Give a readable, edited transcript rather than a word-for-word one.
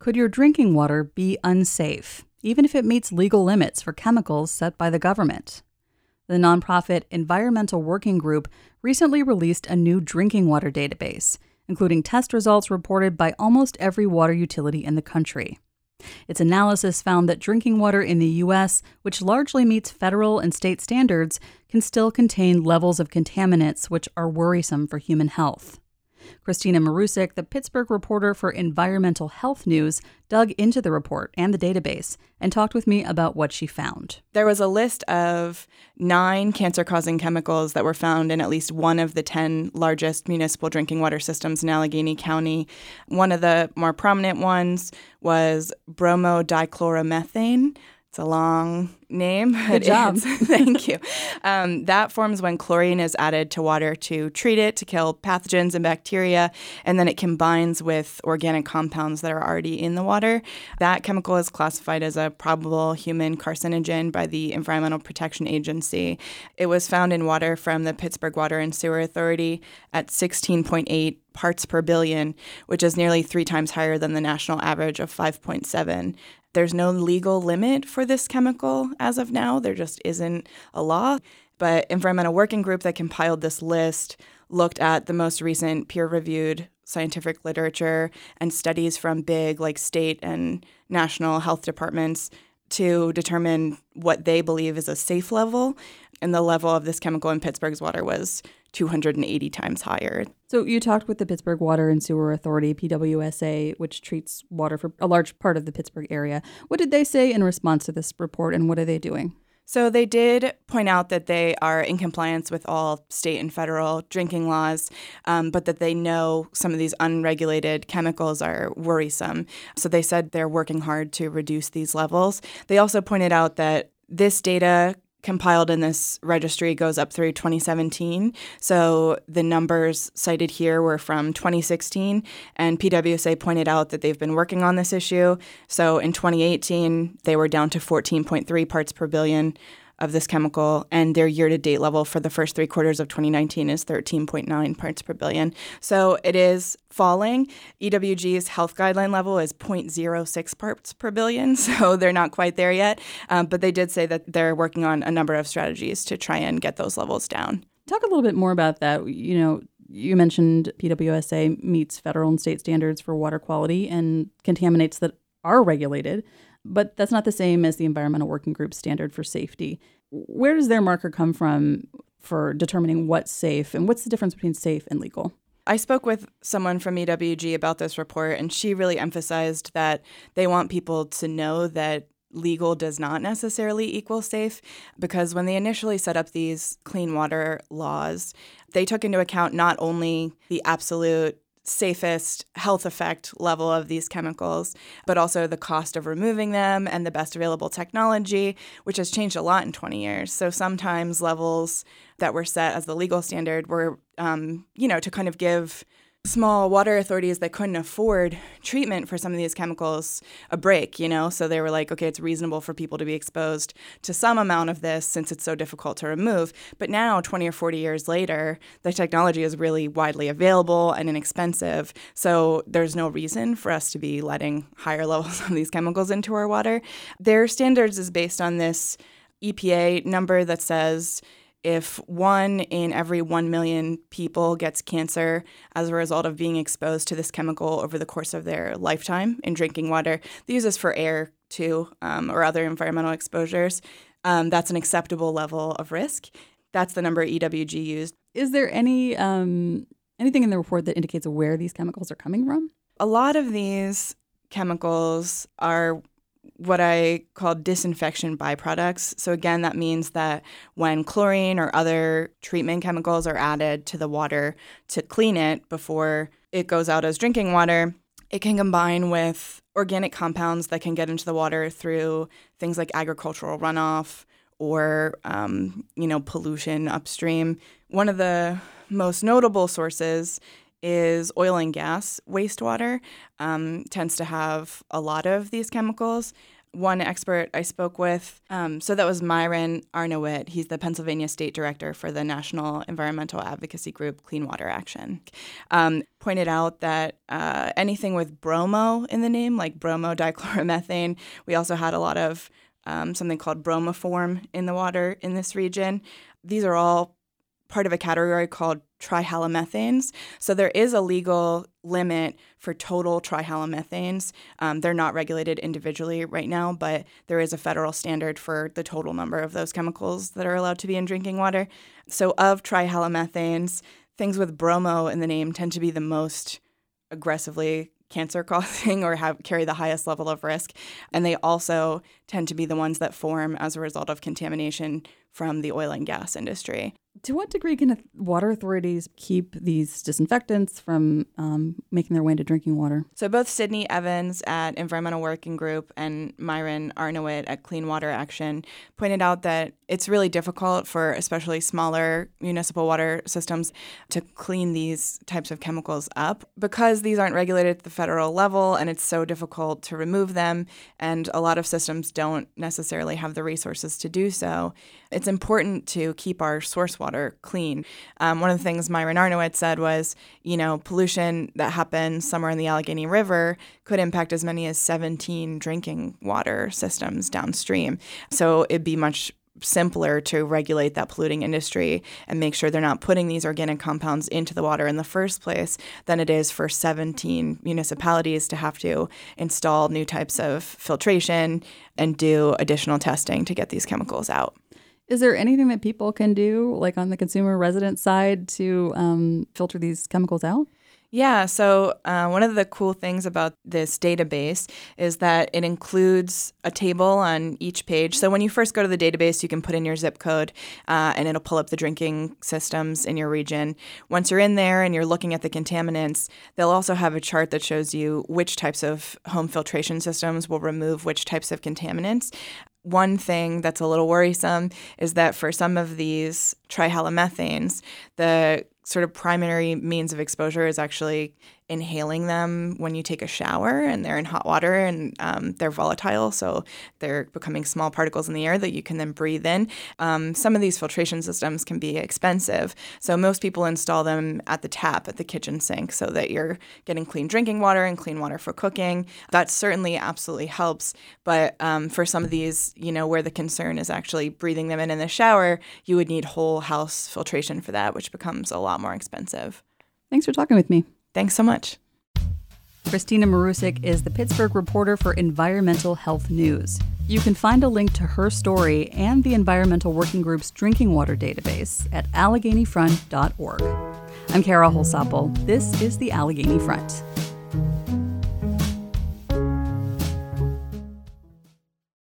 Could your drinking water be unsafe, even if it meets legal limits for chemicals set by the government? The nonprofit Environmental Working Group recently released a new drinking water database, including test results reported by almost every water utility in the country. Its analysis found that drinking water in the U.S., which largely meets federal and state standards, can still contain levels of contaminants which are worrisome for human health. Christina Marusic, the Pittsburgh reporter for Environmental Health News, dug into the report and the database and talked with me about what she found. There was a list of 9 cancer-causing chemicals that were found in at least one of the 10 largest municipal drinking water systems in Allegheny County. One of the more prominent ones was bromodichloromethane. It's a long name. Good job. Thank you. That forms when chlorine is added to water to treat it, to kill pathogens and bacteria, and then it combines with organic compounds that are already in the water. That chemical is classified as a probable human carcinogen by the Environmental Protection Agency. It was found in water from the Pittsburgh Water and Sewer Authority at 16.8 parts per billion, which is nearly 3 times higher than the national average of 5.7. There's no legal limit for this chemical as of now. There just isn't a law. But Environmental Working Group that compiled this list looked at the most recent peer-reviewed scientific literature and studies from big state and national health departments to determine what they believe is a safe level. And the level of this chemical in Pittsburgh's water was 280 times higher. So you talked with the Pittsburgh Water and Sewer Authority, PWSA, which treats water for a large part of the Pittsburgh area. What did they say in response to this report, and what are they doing? So they did point out that they are in compliance with all state and federal drinking laws, but that they know some of these unregulated chemicals are worrisome. So they said they're working hard to reduce these levels. They also pointed out that this data compiled in this registry goes up through 2017. So the numbers cited here were from 2016, and PWSA pointed out that they've been working on this issue. So in 2018, they were down to 14.3 parts per billion of this chemical, and their year-to-date level for the first 3 quarters of 2019 is 13.9 parts per billion. So it is falling. EWG's health guideline level is 0.06 parts per billion, so they're not quite there yet. But they did say that they're working on a number of strategies to try and get those levels down. Talk a little bit more about that. You mentioned PWSA meets federal and state standards for water quality and contaminants that are regulated, but that's not the same as the Environmental Working Group standard for safety. Where does their marker come from for determining what's safe, and what's the difference between safe and legal? I spoke with someone from EWG about this report, and she really emphasized that they want people to know that legal does not necessarily equal safe, because when they initially set up these clean water laws, they took into account not only the absolute safest health effect level of these chemicals, but also the cost of removing them and the best available technology, which has changed a lot in 20 years. So sometimes levels that were set as the legal standard were, to kind of give small water authorities that couldn't afford treatment for some of these chemicals a break, So they were like, okay, it's reasonable for people to be exposed to some amount of this since it's so difficult to remove. But now, 20 or 40 years later, the technology is really widely available and inexpensive. So there's no reason for us to be letting higher levels of these chemicals into our water. Their standards is based on this EPA number that says if 1 in every 1 million people gets cancer as a result of being exposed to this chemical over the course of their lifetime in drinking water, they use this for air too, or other environmental exposures. That's an acceptable level of risk. That's the number EWG used. Is there anything in the report that indicates where these chemicals are coming from? A lot of these chemicals are what I call disinfection byproducts. So again, that means that when chlorine or other treatment chemicals are added to the water to clean it before it goes out as drinking water, it can combine with organic compounds that can get into the water through things like agricultural runoff or, pollution upstream. One of the most notable sources is oil and gas wastewater, tends to have a lot of these chemicals. one expert I spoke with, so that was Myron Arnowit. He's the Pennsylvania State Director for the National Environmental Advocacy Group Clean Water Action, pointed out that anything with bromo in the name, like bromodichloromethane, we also had a lot of something called bromoform in the water in this region. These are all part of a category called trihalomethanes. So there is a legal limit for total trihalomethanes. They're not regulated individually right now, but there is a federal standard for the total number of those chemicals that are allowed to be in drinking water. So of trihalomethanes, things with bromo in the name tend to be the most aggressively cancer-causing or carry the highest level of risk. And they also tend to be the ones that form as a result of contamination from the oil and gas industry. To what degree can water authorities keep these disinfectants from making their way into drinking water? So both Sydney Evans at Environmental Working Group and Myron Arnowit at Clean Water Action pointed out that it's really difficult for especially smaller municipal water systems to clean these types of chemicals up because these aren't regulated at the federal level and it's so difficult to remove them, and a lot of systems don't necessarily have the resources to do so. It's important to keep our source water clean. One of the things Myron Arnowit said was, pollution that happens somewhere in the Allegheny River could impact as many as 17 drinking water systems downstream. So it'd be much simpler to regulate that polluting industry and make sure they're not putting these organic compounds into the water in the first place than it is for 17 municipalities to have to install new types of filtration and do additional testing to get these chemicals out. Is there anything that people can do, like on the consumer resident side, to filter these chemicals out? Yeah, so one of the cool things about this database is that it includes a table on each page. So when you first go to the database, you can put in your zip code and it'll pull up the drinking systems in your region. Once you're in there and you're looking at the contaminants, they'll also have a chart that shows you which types of home filtration systems will remove which types of contaminants. One thing that's a little worrisome is that for some of these trihalomethanes, the sort of primary means of exposure is actually inhaling them when you take a shower and they're in hot water and they're volatile. So they're becoming small particles in the air that you can then breathe in. Some of these filtration systems can be expensive. So most people install them at the tap, at the kitchen sink, so that you're getting clean drinking water and clean water for cooking. That certainly absolutely helps. But for some of these, where the concern is actually breathing them in the shower, you would need whole house filtration for that, which becomes a lot more expensive. Thanks for talking with me. Thanks so much. Christina Marusic is the Pittsburgh reporter for Environmental Health News. You can find a link to her story and the Environmental Working Group's drinking water database at AlleghenyFront.org. I'm Kara Holsapple. This is the Allegheny Front.